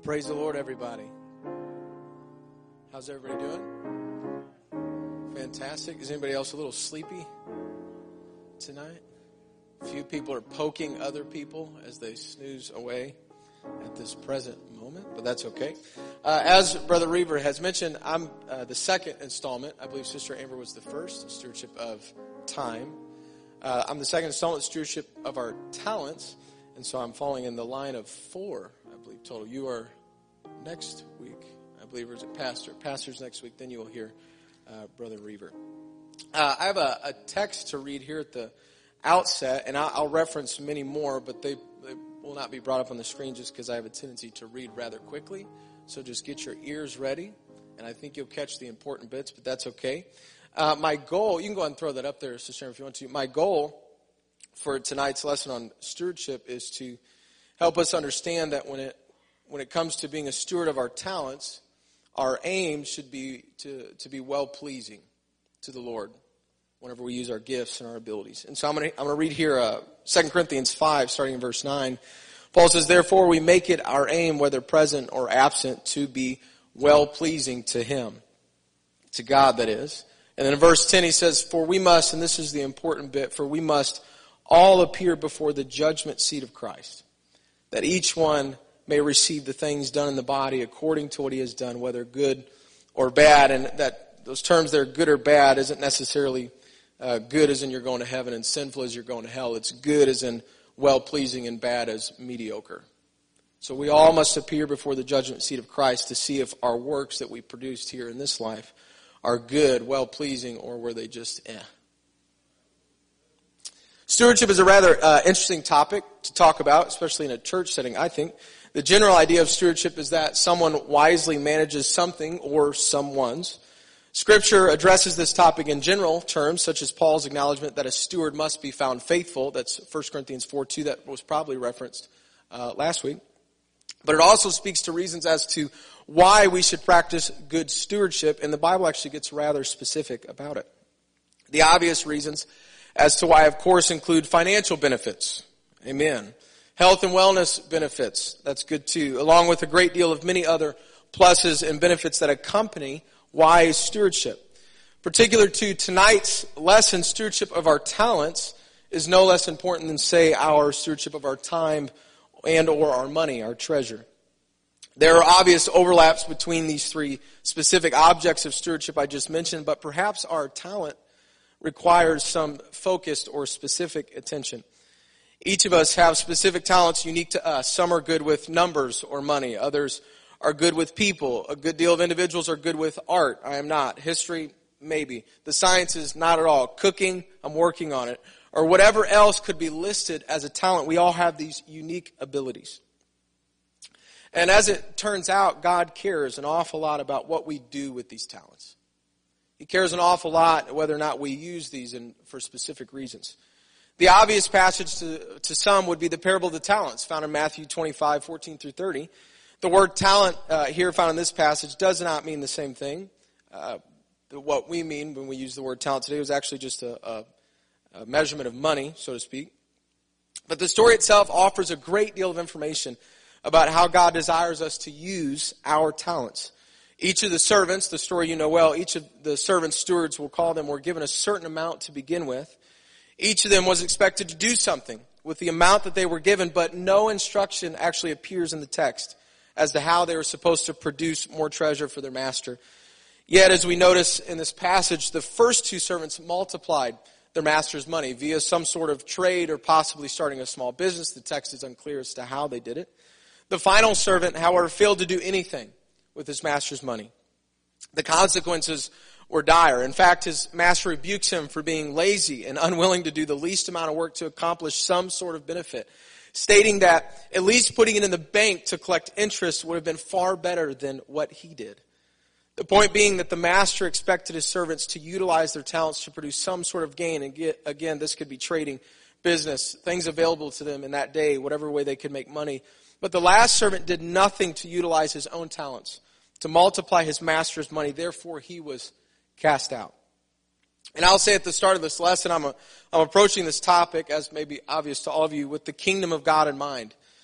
Praise the Lord, everybody. How's everybody doing? Fantastic. Is anybody else a little sleepy tonight? A few people are poking other people as they snooze away at this present moment, but that's okay. As Brother Reaver has mentioned, I'm the second installment. I believe Sister Amber was the first, Stewardship of Time. I'm the second installment, Stewardship of our Talents, and so I'm falling in the line of 4, I believe, total. You are next week, I believe, or is it Pastor? Pastor's next week, then you will hear Brother Reaver. I have a text to read here at the outset, and I'll reference many more, but they will not be brought up on the screen just because I have a tendency to read rather quickly. So just get your ears ready, and I think you'll catch the important bits, but that's okay. My goal, you can go ahead and throw that up there, Sister Sharon, if you want to. My goal for tonight's lesson on stewardship is to help us understand that when it comes to being a steward of our talents, our aim should be to be well-pleasing to the Lord whenever we use our gifts and our abilities. And so I'm going to read here 2 Corinthians 5, starting in verse 9. Paul says, "Therefore we make it our aim, whether present or absent, to be well-pleasing to Him," to God, that is. And then in verse 10 he says, "For we must," and this is the important bit, "for we must all appear before the judgment seat of Christ, that each one may receive the things done in the body according to what he has done, whether good or bad." And that those terms there, good or bad, isn't necessarily good as in you're going to heaven and sinful as you're going to hell. It's good as in well-pleasing and bad as mediocre. So we all must appear before the judgment seat of Christ to see if our works that we produced here in this life are good, well-pleasing, or were they just Stewardship is a rather interesting topic to talk about, especially in a church setting, I think. The general idea of stewardship is that someone wisely manages something or someone's. Scripture addresses this topic in general terms, such as Paul's acknowledgement that a steward must be found faithful. That's 1 Corinthians 4:2, that was probably referenced last week. But it also speaks to reasons as to why we should practice good stewardship, and the Bible actually gets rather specific about it. The obvious reasons as to why, of course, include financial benefits. Amen. Health and wellness benefits. That's good too. Along with a great deal of many other pluses and benefits that accompany wise stewardship. Particular to tonight's lesson, stewardship of our talents is no less important than, say, our stewardship of our time and or our money, our treasure. There are obvious overlaps between these three specific objects of stewardship I just mentioned, but perhaps our talent requires some focused or specific attention. Each of us have specific talents unique to us. Some are good with numbers or money. Others are good with people. A good deal of individuals are good with art. I am not. History, maybe. The sciences, not at all. Cooking, I'm working on it. Or whatever else could be listed as a talent. We all have these unique abilities. And as it turns out, God cares an awful lot about what we do with these talents. He cares an awful lot whether or not we use these for specific reasons. The obvious passage to some would be the parable of the talents, found in Matthew 25:14-30. The word talent here found in this passage does not mean the same thing. What we mean when we use the word talent today was actually just a measurement of money, so to speak. But the story itself offers a great deal of information about how God desires us to use our talents. Each of the servants, the story you know well, each of the servants, stewards we'll call them, were given a certain amount to begin with. Each of them was expected to do something with the amount that they were given, but no instruction actually appears in the text as to how they were supposed to produce more treasure for their master. Yet, as we notice in this passage, the first two servants multiplied their master's money via some sort of trade or possibly starting a small business. The text is unclear as to how they did it. The final servant, however, failed to do anything with his master's money. The consequences were dire. In fact, his master rebukes him for being lazy and unwilling to do the least amount of work to accomplish some sort of benefit, stating that at least putting it in the bank to collect interest would have been far better than what he did. The point being that the master expected his servants to utilize their talents to produce some sort of gain. And again, this could be trading, business, things available to them in that day, whatever way they could make money. But the last servant did nothing to utilize his own talents to multiply his master's money. Therefore, he was cast out. And I'll say at the start of this lesson, I'm approaching this topic, as may be obvious to all of you, with the kingdom of God in mind.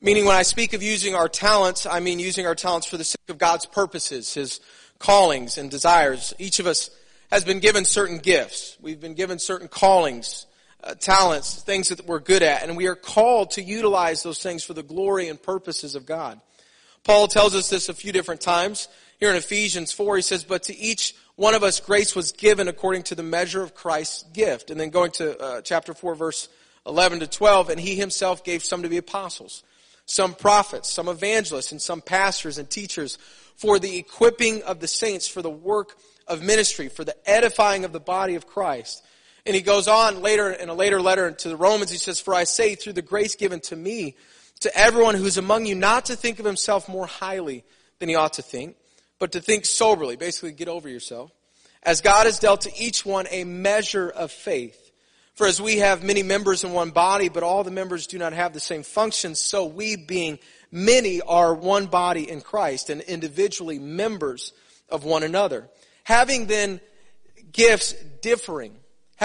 Meaning when I speak of using our talents, I mean using our talents for the sake of God's purposes, His callings and desires. Each of us has been given certain gifts. We've been given certain callings, talents, things that we're good at, and we are called to utilize those things for the glory and purposes of God. Paul tells us this a few different times. Here in Ephesians 4, he says, "But to each one of us grace was given according to the measure of Christ's gift." And then going to chapter 4, verse 11 to 12, "And He Himself gave some to be apostles, some prophets, some evangelists, and some pastors and teachers for the equipping of the saints, for the work of ministry, for the edifying of the body of Christ." And he goes on later, in a later letter to the Romans, he says, "For I say, through the grace given to me, to everyone who is among you, not to think of himself more highly than he ought to think, but to think soberly," basically get over yourself, "as God has dealt to each one a measure of faith. For as we have many members in one body, but all the members do not have the same functions, so we, being many, are one body in Christ, and individually members of one another. Having then gifts differing,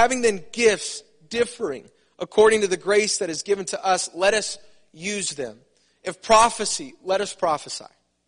according to the grace that is given to us, let us use them. If prophecy, let us prophesy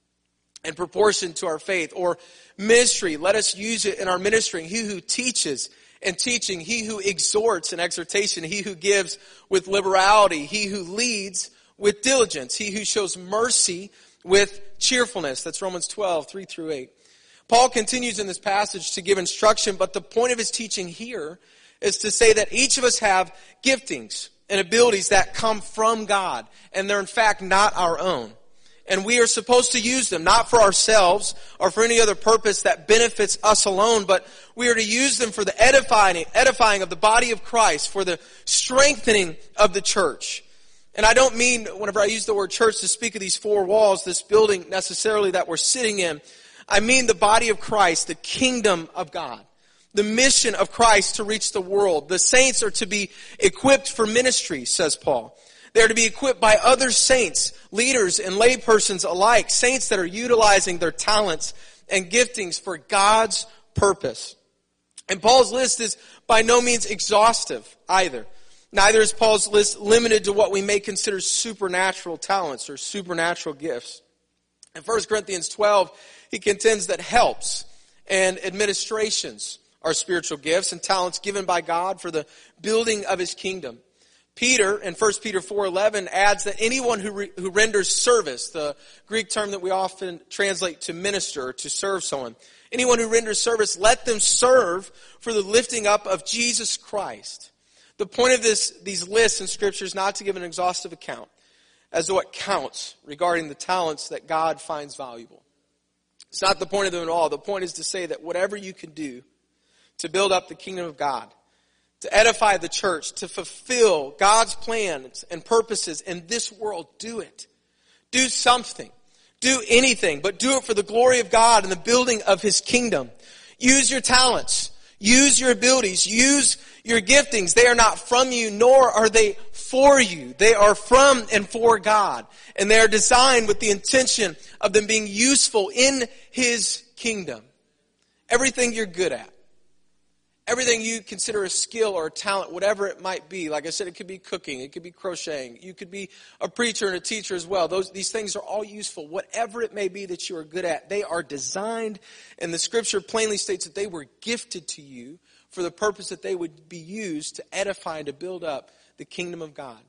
in proportion to our faith. Or ministry, let us use it in our ministering. He who teaches and teaching, he who exhorts and exhortation, he who gives with liberality, he who leads with diligence, he who shows mercy with cheerfulness." That's Romans 12, 3 through 8. Paul continues in this passage to give instruction, but the point of his teaching here is to say that each of us have giftings and abilities that come from God, and they're in fact not our own. And we are supposed to use them, not for ourselves or for any other purpose that benefits us alone, but we are to use them for the edifying of the body of Christ, for the strengthening of the church. And I don't mean, whenever I use the word church, to speak of these four walls, this building necessarily that we're sitting in. I mean the body of Christ, the kingdom of God, the mission of Christ to reach the world. The saints are to be equipped for ministry, says Paul. They are to be equipped by other saints, leaders and laypersons alike, saints that are utilizing their talents and giftings for God's purpose. And Paul's list is by no means exhaustive either. Neither is Paul's list limited to what we may consider supernatural talents or supernatural gifts. In 1 Corinthians 12, he contends that helps and administrations are spiritual gifts and talents given by God for the building of His kingdom. Peter, in 1 Peter 4:11, adds that anyone who renders service, the Greek term that we often translate to minister, or to serve someone, anyone who renders service, let them serve for the lifting up of Jesus Christ. The point of these lists in Scripture is not to give an exhaustive account as to what counts regarding the talents that God finds valuable. It's not the point of them at all. The point is to say that whatever you can do to build up the kingdom of God, to edify the church, to fulfill God's plans and purposes in this world, do it. Do something. Do anything, but do it for the glory of God and the building of His kingdom. Use your talents. Use your abilities. Use your giftings. They are not from you, nor are they for you. They are from and for God. And they are designed with the intention of them being useful in His kingdom. Everything you're good at, everything you consider a skill or a talent, whatever it might be. Like I said, it could be cooking, it could be crocheting, you could be a preacher and a teacher as well. These things are all useful. Whatever it may be that you are good at, they are designed, and the Scripture plainly states that they were gifted to you for the purpose that they would be used to edify and to build up the kingdom of God,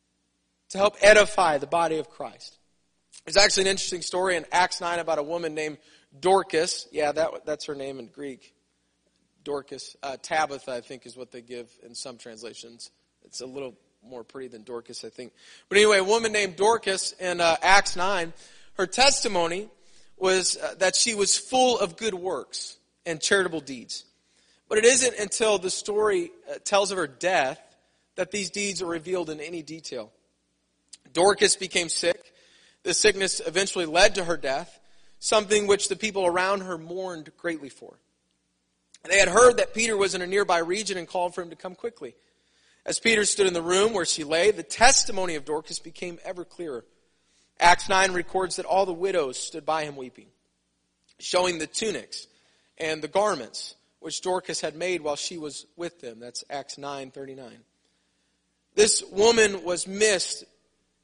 to help edify the body of Christ. There's actually an interesting story in Acts 9 about a woman named Dorcas. Yeah, that's her name in Greek. Dorcas. Tabitha, I think, is what they give in some translations. It's a little more pretty than Dorcas, I think. But anyway, a woman named Dorcas in Acts 9, her testimony was that she was full of good works and charitable deeds. But it isn't until the story tells of her death that these deeds are revealed in any detail. Dorcas became sick. The sickness eventually led to her death, something which the people around her mourned greatly for. They had heard that Peter was in a nearby region and called for him to come quickly. As Peter stood in the room where she lay, the testimony of Dorcas became ever clearer. Acts 9 records that all the widows stood by him weeping, showing the tunics and the garments which Dorcas had made while she was with them. That's Acts 9:39. This woman was missed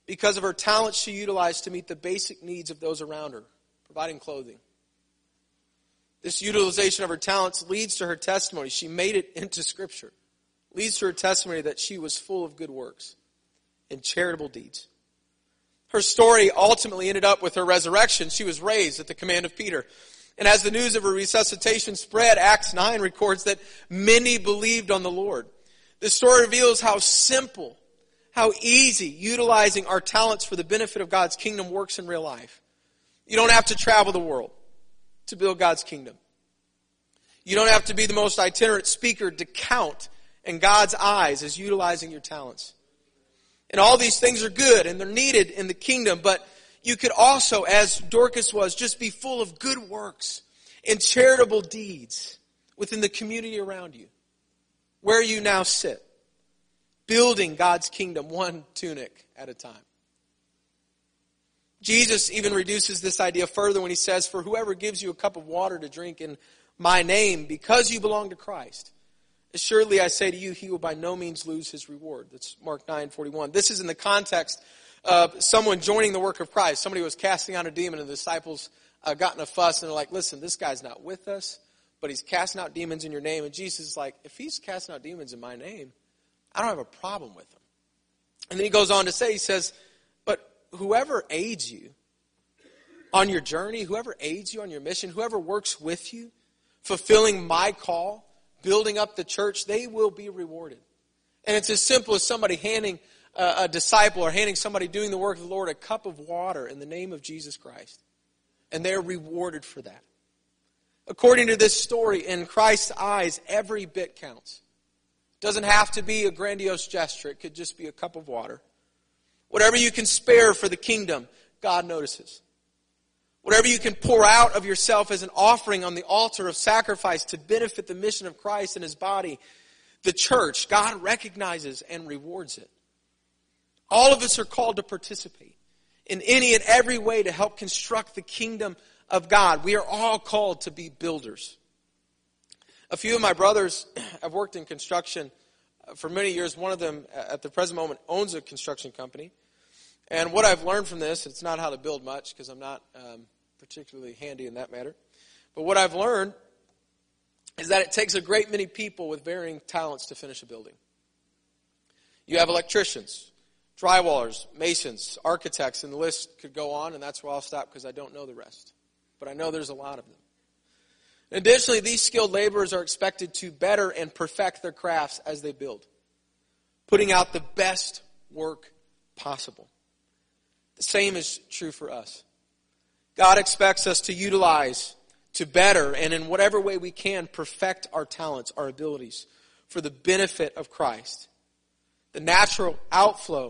Because of her talents she utilized to meet the basic needs of those around her, providing clothing. This utilization of her talents leads to her testimony. She made it into Scripture. Leads to her testimony that she was full of good works and charitable deeds. Her story ultimately ended up with her resurrection. She was raised at the command of Peter. And as the news of her resuscitation spread, Acts 9 records that many believed on the Lord. This story reveals how simple, how easy utilizing our talents for the benefit of God's kingdom works in real life. You don't have to travel the world to build God's kingdom. You don't have to be the most itinerant speaker to count in God's eyes as utilizing your talents. And all these things are good and they're needed in the kingdom, but you could also, as Dorcas was, just be full of good works and charitable deeds within the community around you, where you now sit, building God's kingdom one tunic at a time. Jesus even reduces this idea further when he says, "For whoever gives you a cup of water to drink in my name, because you belong to Christ, assuredly I say to you, he will by no means lose his reward." That's Mark 9:41. This is in the context of someone joining the work of Christ. Somebody was casting out a demon and the disciples got in a fuss and they're like, "Listen, this guy's not with us, but he's casting out demons in your name." And Jesus is like, "If he's casting out demons in my name, I don't have a problem with him." And then he goes on to say, he says, "But whoever aids you on your journey, whoever aids you on your mission, whoever works with you, fulfilling my call, building up the church, they will be rewarded." And it's as simple as somebody handing a disciple or handing somebody doing the work of the Lord a cup of water in the name of Jesus Christ. And they're rewarded for that. According to this story, in Christ's eyes, every bit counts. It doesn't have to be a grandiose gesture. It could just be a cup of water. Whatever you can spare for the kingdom, God notices. Whatever you can pour out of yourself as an offering on the altar of sacrifice to benefit the mission of Christ and his body, the church, God recognizes and rewards it. All of us are called to participate in any and every way to help construct the kingdom of God. We are all called to be builders. A few of my brothers have worked in construction for many years. One of them, at the present moment, owns a construction company. And what I've learned from this, it's not how to build much because I'm not particularly handy in that matter. But what I've learned is that it takes a great many people with varying talents to finish a building. You have electricians, drywallers, masons, architects, and the list could go on, and that's where I'll stop because I don't know the rest. But I know there's a lot of them. Additionally, these skilled laborers are expected to better and perfect their crafts as they build, putting out the best work possible. The same is true for us. God expects us to utilize, to better, and in whatever way we can, perfect our talents, our abilities, for the benefit of Christ. The natural outflow,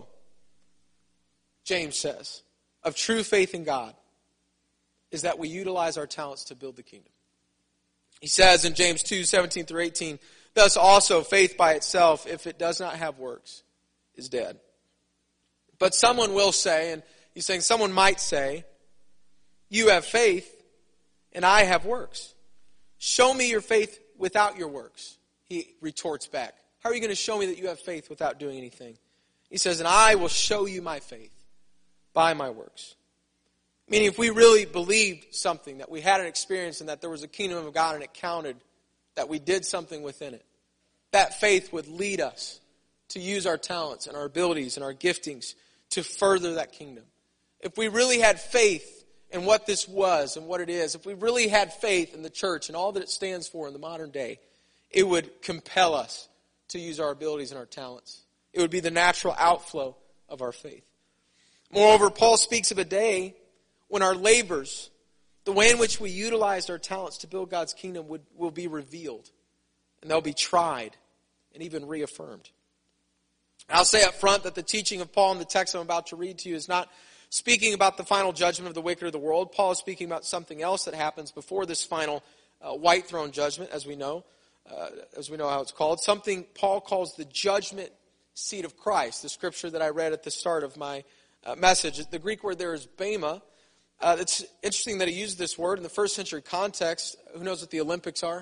James says, of true faith in God is that we utilize our talents to build the kingdom. He says in James 2:17-18, "Thus also faith by itself, if it does not have works, is dead." But someone will say, and he's saying someone might say, "You have faith and I have works. Show me your faith without your works." He retorts back, "How are you going to show me that you have faith without doing anything?" He says, "And I will show you my faith by my works." Meaning if we really believed something, that we had an experience and that there was a kingdom of God and it counted, that we did something within it, that faith would lead us to use our talents and our abilities and our giftings to further that kingdom. If we really had faith in what this was and what it is, if we really had faith in the church and all that it stands for in the modern day, it would compel us to use our abilities and our talents. It would be the natural outflow of our faith. Moreover, Paul speaks of a day when our labors, the way in which we utilized our talents to build God's kingdom will be revealed. And they'll be tried and even reaffirmed. I'll say up front that the teaching of Paul in the text I'm about to read to you is not speaking about the final judgment of the wicked or the world. Paul is speaking about something else that happens before this final white throne judgment, as we know how it's called. Something Paul calls the judgment seat of Christ, the scripture that I read at the start of my message. The Greek word there is bema. It's interesting that he used this word in the first century context. Who knows what the Olympics are?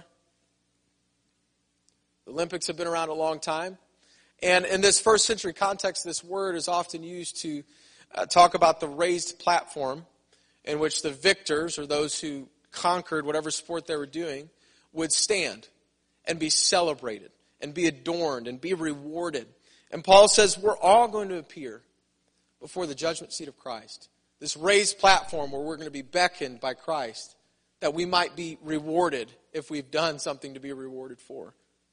The Olympics have been around a long time. And in this first century context, this word is often used to talk about the raised platform in which the victors, or those who conquered whatever sport they were doing, would stand and be celebrated and be adorned and be rewarded. And Paul says we're all going to appear before the judgment seat of Christ. This raised platform where we're going to be beckoned by Christ, that we might be rewarded if we've done something to be rewarded for.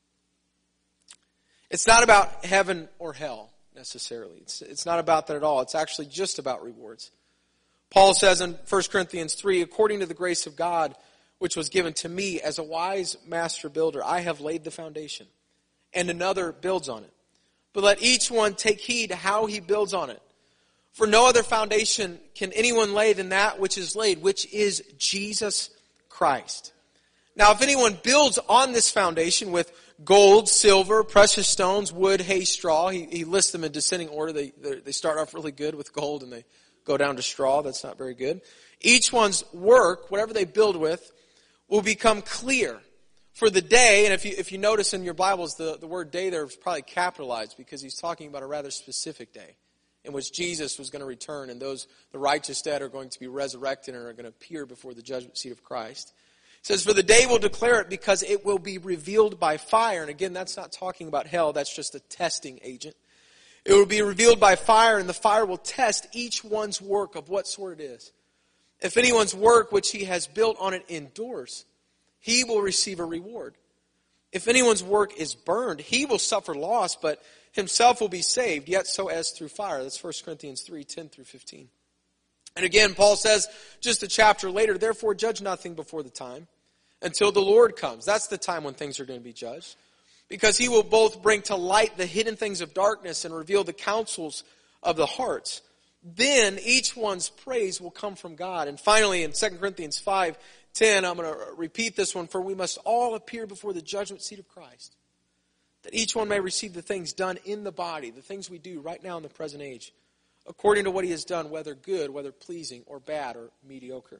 It's not about heaven or hell necessarily. It's not about that at all. It's actually just about rewards. Paul says in 1 Corinthians 3, according to the grace of God, which was given to me as a wise master builder, I have laid the foundation, and another builds on it. But let each one take heed to how he builds on it. For no other foundation can anyone lay than that which is laid, which is Jesus Christ. Now, if anyone builds on this foundation with gold, silver, precious stones, wood, hay, straw, he lists them in descending order. They start off really good with gold and they go down to straw. That's not very good. Each one's work, whatever they build with, will become clear for the day. And if you notice in your Bibles, the word day there is probably capitalized because he's talking about a rather specific day in which Jesus was going to return, and the righteous dead are going to be resurrected and are going to appear before the judgment seat of Christ. It says, for the day will declare it because it will be revealed by fire. And again, that's not talking about hell. That's just a testing agent. It will be revealed by fire, and the fire will test each one's work of what sort it is. If anyone's work which he has built on it endures, he will receive a reward. If anyone's work is burned, he will suffer loss, but himself will be saved, yet so as through fire. That's 1 Corinthians 3, 10 through 15. And again, Paul says, just a chapter later, therefore judge nothing before the time, until the Lord comes. That's the time when things are going to be judged. Because he will both bring to light the hidden things of darkness and reveal the counsels of the hearts. Then each one's praise will come from God. And finally, in 2 Corinthians 5:10, I'm going to repeat this one, for we must all appear before the judgment seat of Christ, that each one may receive the things done in the body, the things we do right now in the present age, according to what he has done, whether good, whether pleasing, or bad, or mediocre.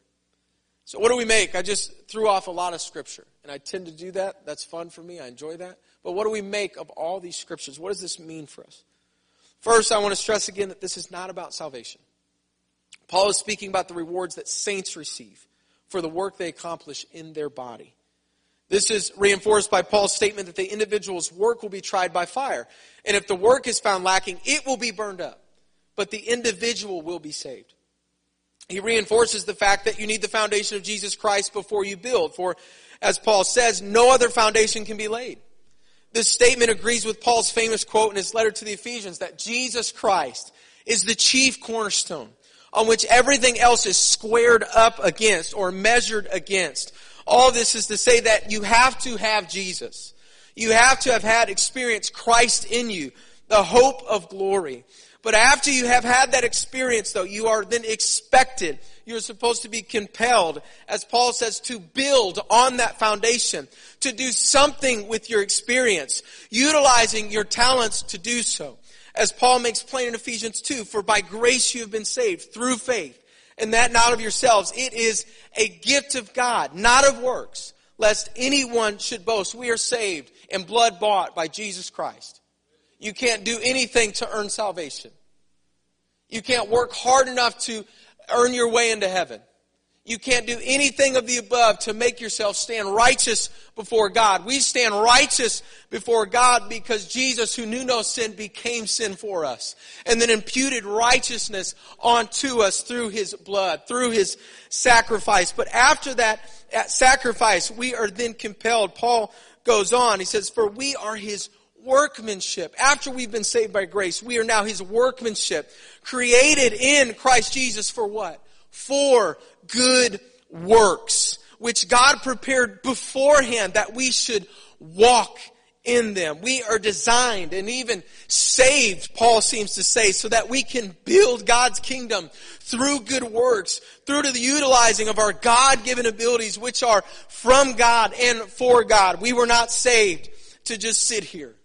So what do we make? I just threw off a lot of scripture, and I tend to do that. That's fun for me. I enjoy that. But what do we make of all these scriptures? What does this mean for us? First, I want to stress again that this is not about salvation. Paul is speaking about the rewards that saints receive for the work they accomplish in their body. This is reinforced by Paul's statement that the individual's work will be tried by fire. And if the work is found lacking, it will be burned up. But the individual will be saved. He reinforces the fact that you need the foundation of Jesus Christ before you build. For, as Paul says, no other foundation can be laid. This statement agrees with Paul's famous quote in his letter to the Ephesians that Jesus Christ is the chief cornerstone on which everything else is squared up against or measured against. All this is to say that you have to have Jesus. You have to have had experienced Christ in you, the hope of glory. But after you have had that experience, though, you are then expected, you're supposed to be compelled, as Paul says, to build on that foundation, to do something with your experience, utilizing your talents to do so. As Paul makes plain in Ephesians 2, for by grace you have been saved through faith, and that not of yourselves. It is a gift of God, not of works, lest anyone should boast. We are saved and blood bought by Jesus Christ. You can't do anything to earn salvation. You can't work hard enough to earn your way into heaven. You can't do anything of the above to make yourself stand righteous before God. We stand righteous before God because Jesus, who knew no sin, became sin for us. And then imputed righteousness onto us through His blood, through His sacrifice. But after that sacrifice, we are then compelled. Paul goes on. He says, for we are His workmanship. After we've been saved by grace, we are now His workmanship, created in Christ Jesus for what? For good works, which God prepared beforehand that we should walk in them. We are designed and even saved, Paul seems to say, so that we can build God's kingdom through good works, through to the utilizing of our God-given abilities, which are from God and for God. We were not saved to just sit here.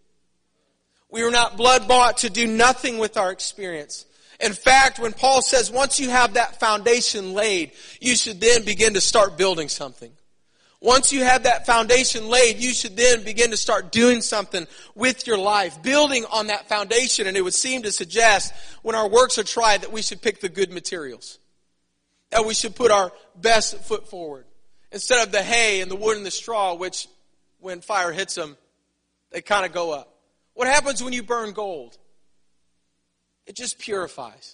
We were not blood-bought to do nothing with our experience. In fact, when Paul says once you have that foundation laid, you should then begin to start building something. Once you have that foundation laid, you should then begin to start doing something with your life, building on that foundation. And it would seem to suggest when our works are tried that we should pick the good materials. That we should put our best foot forward. Instead of the hay and the wood and the straw, which when fire hits them, they kind of go up. What happens when you burn gold? It just purifies.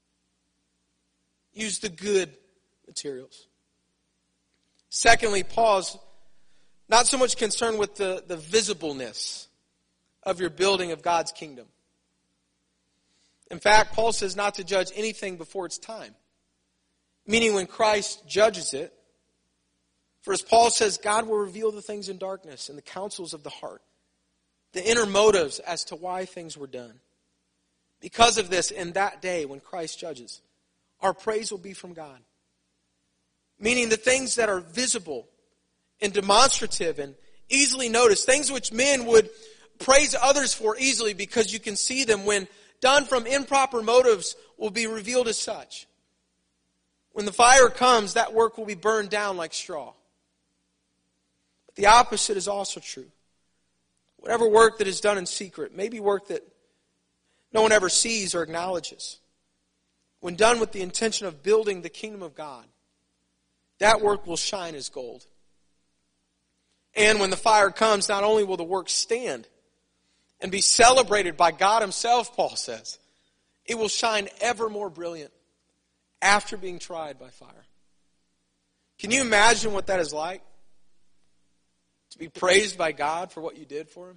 Use the good materials. Secondly, Paul's not so much concerned with the visibleness of your building of God's kingdom. In fact, Paul says not to judge anything before it's time. Meaning when Christ judges it, for as Paul says, God will reveal the things in darkness and the counsels of the heart, the inner motives as to why things were done. Because of this, in that day when Christ judges, our praise will be from God. Meaning the things that are visible and demonstrative and easily noticed, things which men would praise others for easily because you can see them when done from improper motives will be revealed as such. When the fire comes, that work will be burned down like straw. But the opposite is also true. Whatever work that is done in secret, maybe work that no one ever sees or acknowledges, when done with the intention of building the kingdom of God, that work will shine as gold. And when the fire comes, not only will the work stand and be celebrated by God himself, Paul says, it will shine ever more brilliant after being tried by fire. Can you imagine what that is like? To be praised by God for what you did for him?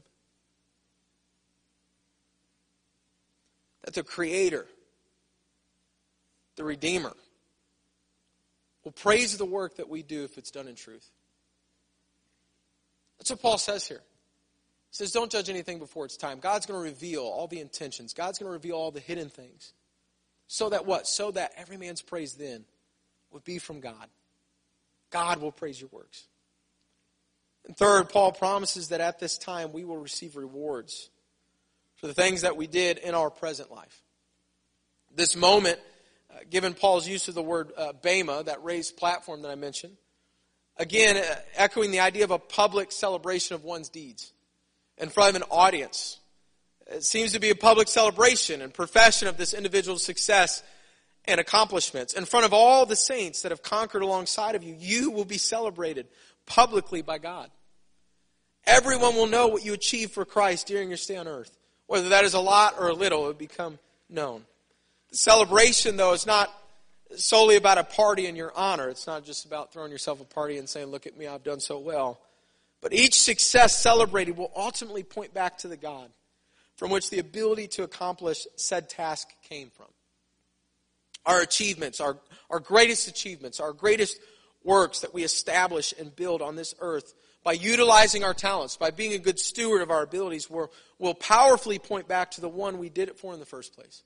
That the Creator, the Redeemer, will praise the work that we do if it's done in truth. That's what Paul says here. He says, don't judge anything before it's time. God's going to reveal all the intentions. God's going to reveal all the hidden things. So that what? So that every man's praise then would be from God. God will praise your works. And third, Paul promises that at this time we will receive rewards for the things that we did in our present life. This moment, given Paul's use of the word bema, that raised platform that I mentioned, again, echoing the idea of a public celebration of one's deeds in front of an audience. It seems to be a public celebration and profession of this individual's success and accomplishments. In front of all the saints that have conquered alongside of you, you will be celebrated publicly by God. Everyone will know what you achieved for Christ during your stay on earth. Whether that is a lot or a little, it will become known. The celebration, though, is not solely about a party in your honor. It's not just about throwing yourself a party and saying, look at me, I've done so well. But each success celebrated will ultimately point back to the God from which the ability to accomplish said task came from. Our achievements, our greatest achievements, our greatest works that we establish and build on this earth by utilizing our talents, by being a good steward of our abilities, will powerfully point back to the one we did it for in the first place.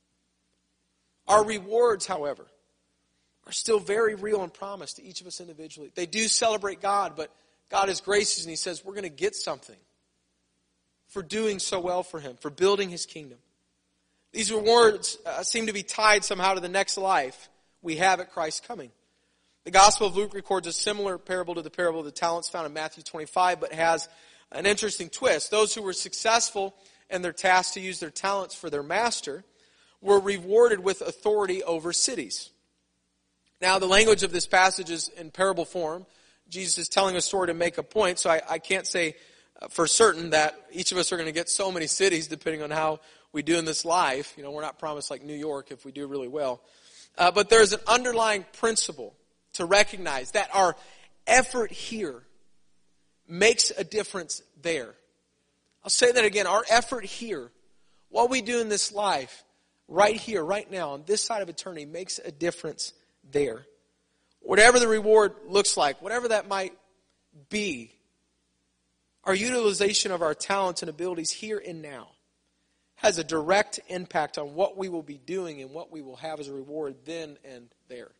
Our rewards, however, are still very real and promised to each of us individually. They do celebrate God, but God is gracious and he says we're going to get something for doing so well for him, for building his kingdom. These rewards seem to be tied somehow to the next life we have at Christ's coming. The Gospel of Luke records a similar parable to the parable of the talents found in Matthew 25, but has an interesting twist. Those who were successful in their task to use their talents for their master were rewarded with authority over cities. Now, the language of this passage is in parable form. Jesus is telling a story to make a point, so I can't say for certain that each of us are going to get so many cities depending on how we do in this life. You know, we're not promised like New York if we do really well. But there's an underlying principle to recognize that our effort here makes a difference there. I'll say that again. Our effort here, what we do in this life, right here, right now, on this side of eternity, makes a difference there. Whatever the reward looks like, whatever that might be, our utilization of our talents and abilities here and now has a direct impact on what we will be doing and what we will have as a reward then and there.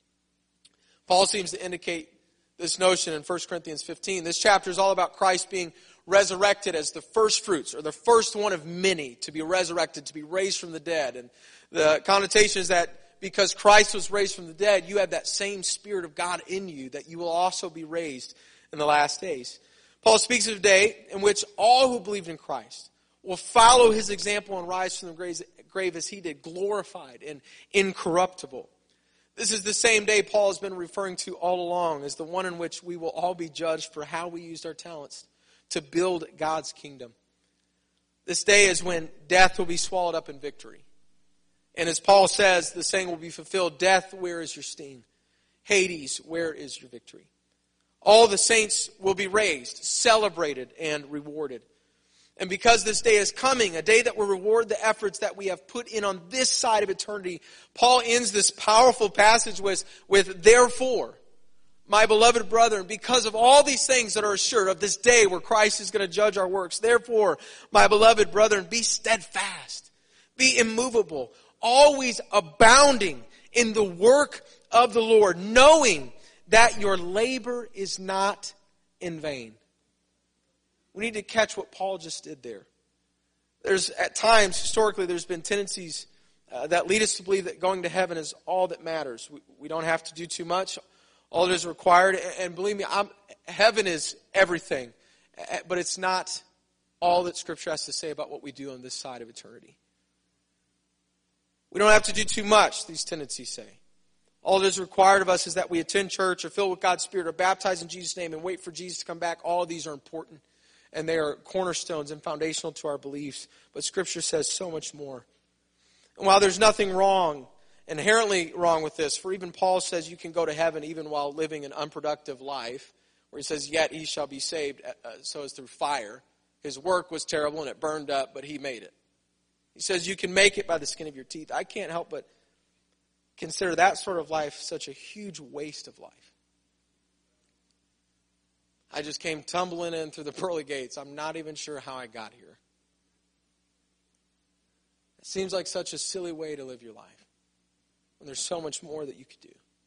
Paul seems to indicate this notion in 1 Corinthians 15. This chapter is all about Christ being resurrected as the first fruits, or the first one of many to be resurrected, to be raised from the dead. And the connotation is that because Christ was raised from the dead, you have that same Spirit of God in you, that you will also be raised in the last days. Paul speaks of a day in which all who believed in Christ will follow his example and rise from the grave as he did, glorified and incorruptible. This is the same day Paul has been referring to all along as the one in which we will all be judged for how we used our talents to build God's kingdom. This day is when death will be swallowed up in victory. And as Paul says, the saying will be fulfilled, death, where is your sting? Hades, where is your victory? All the saints will be raised, celebrated, and rewarded. And because this day is coming, a day that will reward the efforts that we have put in on this side of eternity, Paul ends this powerful passage with therefore, my beloved brethren, because of all these things that are assured of this day where Christ is going to judge our works, therefore, my beloved brethren, be steadfast, be immovable, always abounding in the work of the Lord, knowing that your labor is not in vain. We need to catch what Paul just did there. There's, at times, historically, there's been tendencies that lead us to believe that going to heaven is all that matters. We don't have to do too much. All that is required, and believe me, heaven is everything. But it's not all that Scripture has to say about what we do on this side of eternity. We don't have to do too much, these tendencies say. All that is required of us is that we attend church, are filled with God's Spirit, are baptized in Jesus' name, and wait for Jesus to come back. All of these are important, and they are cornerstones and foundational to our beliefs. But Scripture says so much more. And while there's nothing wrong, inherently wrong with this, for even Paul says you can go to heaven even while living an unproductive life, where he says, yet he shall be saved, so as through fire. His work was terrible and it burned up, but he made it. He says you can make it by the skin of your teeth. I can't help but consider that sort of life such a huge waste of life. I just came tumbling in through the pearly gates. I'm not even sure how I got here. It seems like such a silly way to live your life, when there's so much more that you could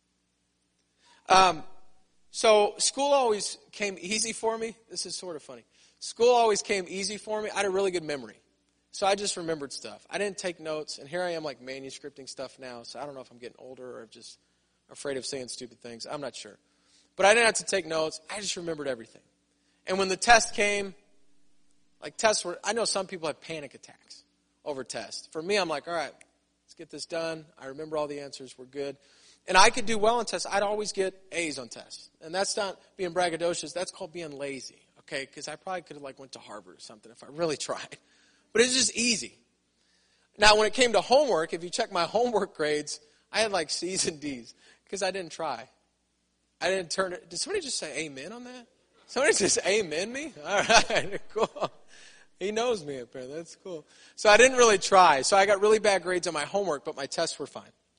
do. So school always came easy for me. This is sort of funny. School always came easy for me. I had a really good memory. So I just remembered stuff. I didn't take notes, and here I am like manuscripting stuff now, so I don't know if I'm getting older or I'm just afraid of saying stupid things. I'm not sure. But I didn't have to take notes. I just remembered everything. And when the test came, like tests were, I know some people have panic attacks over tests. For me, I'm like, all right, let's get this done. I remember all the answers. We're good. And I could do well on tests. I'd always get A's on tests. And that's not being braggadocious. That's called being lazy, okay? Because I probably could have went to Harvard or something if I really tried. But it's just easy. Now, when it came to homework, if you check my homework grades, I had C's and D's because I didn't try. I didn't turn it. Did somebody just say amen on that? Somebody just amen me? All right, cool. He knows me apparently. That's cool. So I didn't really try. So I got really bad grades on my homework, but my tests were fine.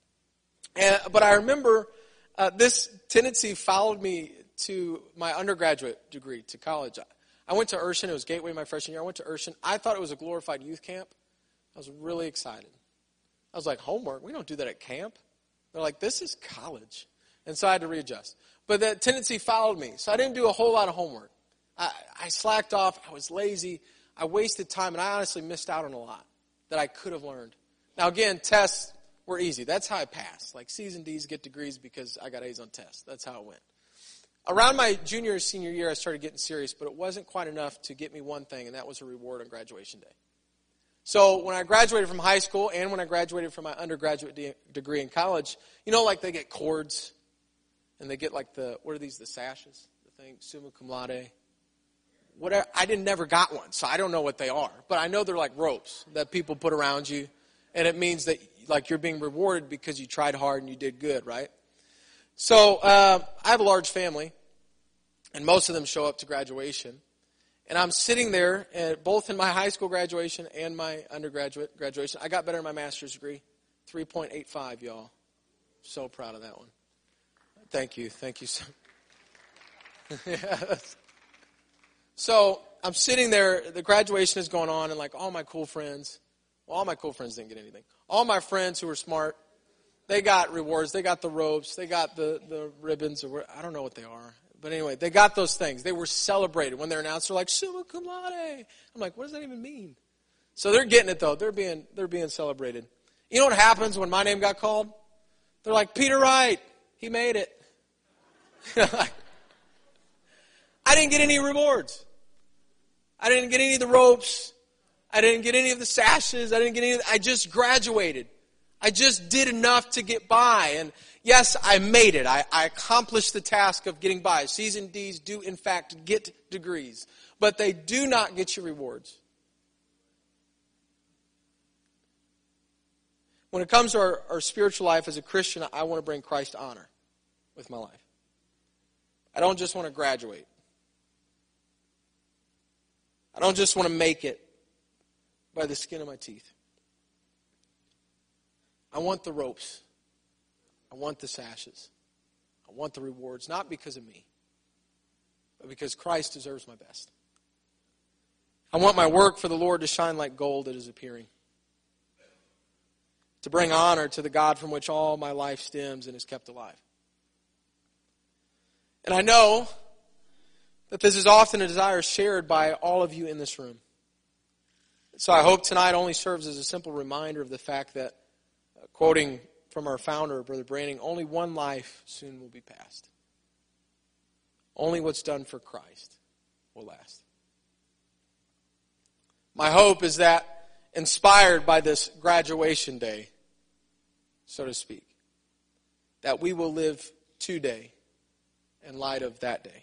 But I remember this tendency followed me to my undergraduate degree, to college. I went to Urshan. It was Gateway my freshman year. I went to Urshan. I thought it was a glorified youth camp. I was really excited. I was like, homework? We don't do that at camp. They're like, this is college. And so I had to readjust. But that tendency followed me. So I didn't do a whole lot of homework. I slacked off. I was lazy. I wasted time. And I honestly missed out on a lot that I could have learned. Now, again, tests were easy. That's how I passed. C's and D's get degrees because I got A's on tests. That's how it went. Around my junior or senior year, I started getting serious, but it wasn't quite enough to get me one thing, and that was a reward on graduation day. So when I graduated from high school and when I graduated from my undergraduate degree in college, they get cords, and they get what are these, the sashes, the thing, summa cum laude. Whatever. I never got one, so I don't know what they are, but I know they're like ropes that people put around you, and it means that you're being rewarded because you tried hard and you did good, right? So I have a large family, and most of them show up to graduation. And I'm sitting there, both in my high school graduation and my undergraduate graduation. I got better in my master's degree, 3.85, y'all. So proud of that one. Thank you. Thank you. So I'm sitting there, the graduation is going on, and all my cool friends, all my cool friends didn't get anything. All my friends who were smart, they got rewards. They got the ropes. They got the ribbons. I don't know what they are. But anyway, they got those things. They were celebrated. When they're announced, they're like, summa cum laude. I'm like, what does that even mean? So they're getting it, though. They're being celebrated. You know what happens when my name got called? They're like, Peter Wright. He made it. I didn't get any rewards. I didn't get any of the ropes. I didn't get any of the sashes. I didn't get any I just graduated. I just did enough to get by. And yes, I made it. I accomplished the task of getting by. C's and D's do, in fact, get degrees. But they do not get you rewards. When it comes to our spiritual life as a Christian, I want to bring Christ honor with my life. I don't just want to graduate. I don't just want to make it by the skin of my teeth. I want the ropes. I want the sashes. I want the rewards, not because of me, but because Christ deserves my best. I want my work for the Lord to shine like gold that is appearing, to bring honor to the God from which all my life stems and is kept alive. And I know that this is often a desire shared by all of you in this room. So I hope tonight only serves as a simple reminder of the fact that, quoting from our founder, Brother Branning, only one life soon will be passed. Only what's done for Christ will last. My hope is that, inspired by this graduation day, so to speak, that we will live today in light of that day.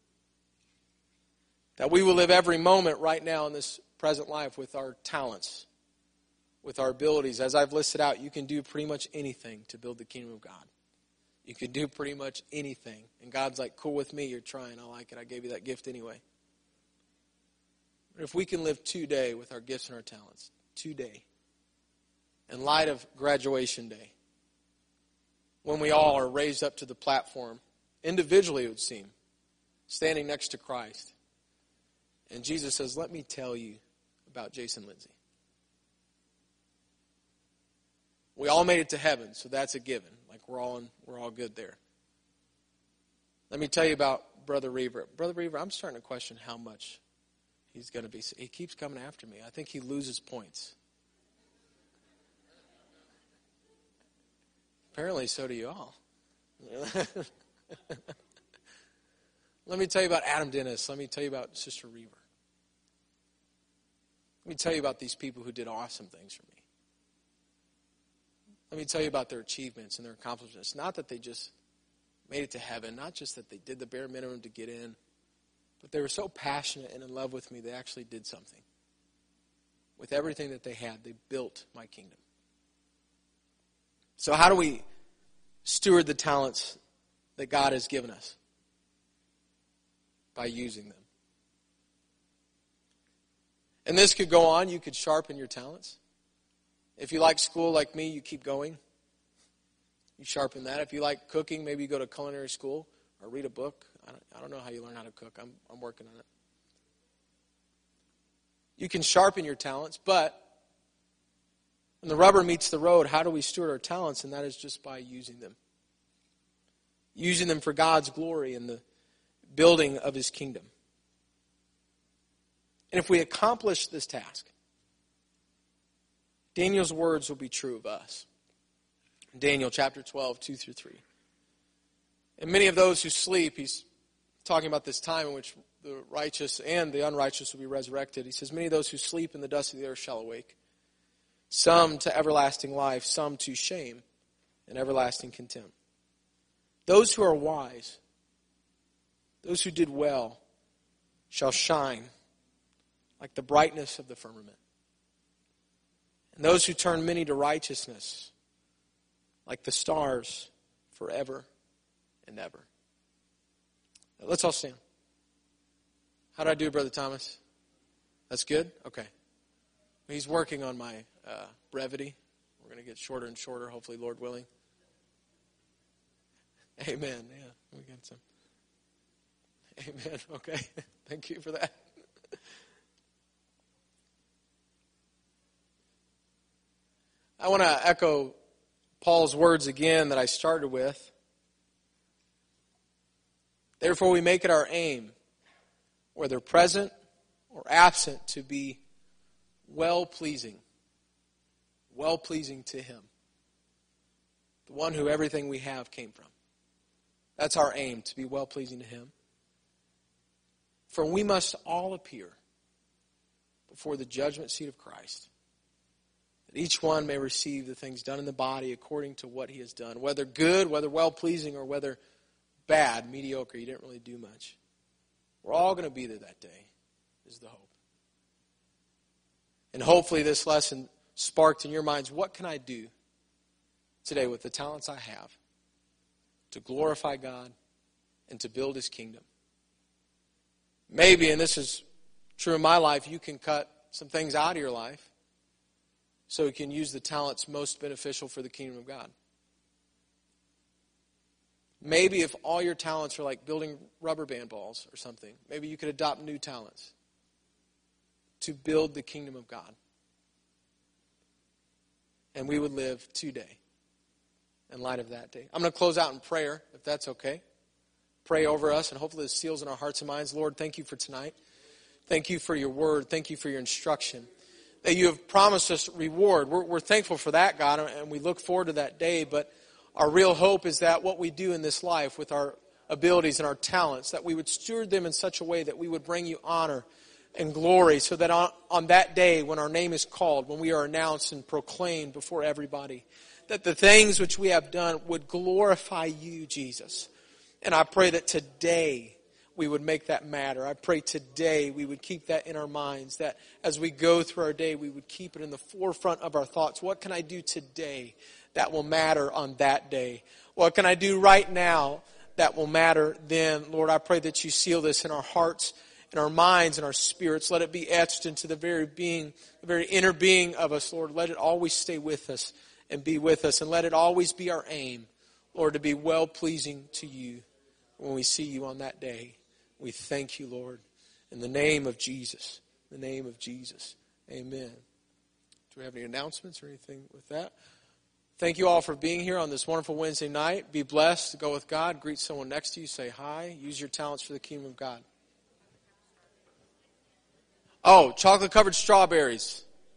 That we will live every moment right now in this present life with our talents, with our abilities. As I've listed out, you can do pretty much anything to build the kingdom of God. You can do pretty much anything. And God's like, cool with me, you're trying, I like it, I gave you that gift anyway. But if we can live today with our gifts and our talents, today, in light of graduation day, when we all are raised up to the platform, individually it would seem, standing next to Christ, and Jesus says, let me tell you about Jason Lindsay. We all made it to heaven, so that's a given. Like we're all good there. Let me tell you about Brother Reaver. Brother Reaver, I'm starting to question how much he's going to be. He keeps coming after me. I think he loses points. Apparently, so do you all. Let me tell you about Adam Dennis. Let me tell you about Sister Reaver. Let me tell you about these people who did awesome things for me. Let me tell you about their achievements and their accomplishments. Not that they just made it to heaven, not just that they did the bare minimum to get in, but they were so passionate and in love with me, they actually did something. With everything that they had, they built my kingdom. So how do we steward the talents that God has given us? By using them. And this could go on. You could sharpen your talents. If you like school like me, you keep going. You sharpen that. If you like cooking, maybe you go to culinary school or read a book. I don't know how you learn how to cook. I'm working on it. You can sharpen your talents, but when the rubber meets the road, how do we steward our talents? And that is just by using them. Using them for God's glory and the building of His kingdom. And if we accomplish this task, Daniel's words will be true of us. Daniel chapter 12, 2 through 3. And many of those who sleep, he's talking about this time in which the righteous and the unrighteous will be resurrected. He says, many of those who sleep in the dust of the earth shall awake. Some to everlasting life, some to shame and everlasting contempt. Those who are wise, those who did well, shall shine like the brightness of the firmament. And those who turn many to righteousness, like the stars forever and ever. Let's all stand. How did I do, Brother Thomas? That's good? Okay. He's working on my brevity. We're going to get shorter and shorter, hopefully, Lord willing. Amen. Yeah, we got some. Amen. Okay. Thank you for that. I want to echo Paul's words again that I started with. Therefore, we make it our aim, whether present or absent, to be well-pleasing to Him, the one who everything we have came from. That's our aim, to be well-pleasing to Him. For we must all appear before the judgment seat of Christ, that each one may receive the things done in the body according to what he has done, whether good, whether well-pleasing, or whether bad, mediocre, you didn't really do much. We're all going to be there that day, is the hope. And hopefully this lesson sparked in your minds, what can I do today with the talents I have to glorify God and to build His kingdom? Maybe, and this is true in my life, you can cut some things out of your life so you can use the talents most beneficial for the kingdom of God. Maybe if all your talents are like building rubber band balls or something, maybe you could adopt new talents to build the kingdom of God. And we would live today in light of that day. I'm going to close out in prayer, if that's okay. Pray over us, and hopefully this seals in our hearts and minds. Lord, thank you for tonight. Thank you for your word. Thank you for your instruction. That you have promised us reward. We're thankful for that, God, and we look forward to that day. But our real hope is that what we do in this life with our abilities and our talents, that we would steward them in such a way that we would bring you honor and glory, so that on that day when our name is called, when we are announced and proclaimed before everybody, that the things which we have done would glorify you, Jesus. And I pray that today we would make that matter. I pray today we would keep that in our minds, that as we go through our day, we would keep it in the forefront of our thoughts. What can I do today that will matter on that day? What can I do right now that will matter then? Lord, I pray that you seal this in our hearts, in our minds, and our spirits. Let it be etched into the very being, the very inner being of us, Lord. Let it always stay with us and be with us. And let it always be our aim, Lord, to be well-pleasing to you when we see you on that day. We thank you, Lord, in the name of Jesus. In the name of Jesus. Amen. Do we have any announcements or anything with that? Thank you all for being here on this wonderful Wednesday night. Be blessed. Go with God. Greet someone next to you. Say hi. Use your talents for the kingdom of God. Oh, chocolate-covered strawberries.